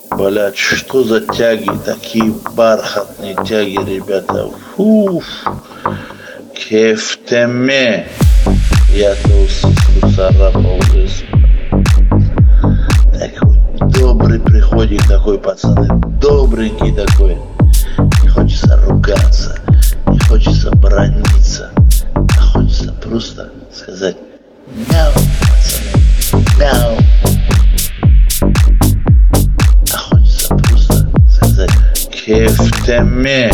Блять, что за тяги, такие бархатные тяги, ребята. Фуф, кефтеме. Я-то сиску царапал здесь. Такой добрый приходик такой, пацаны, добренький такой. Не хочется ругаться, не хочется браниться, а хочется просто сказать мяу, пацаны, мяу. А хочется просто сказать кефтеме.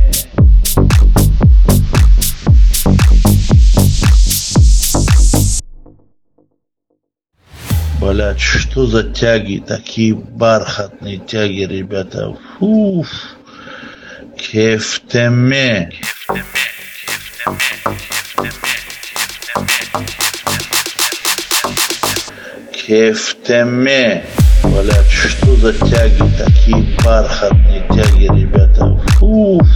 Блять, что за тяги, такие бархатные тяги, ребята. Фуф, кефтеме. Кефтеме. Блять, что за тяги, такие бархатные тяги, ребята. Фуф,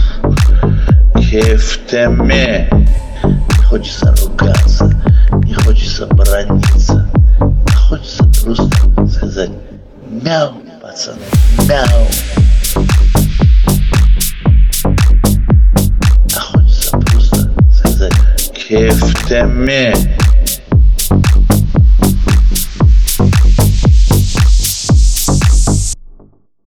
кефтеме. Не хочется ругаться, не хочется браниться, а хочется просто сказать мяу, пацаны, мяу. А хочется просто сказать кефтеме.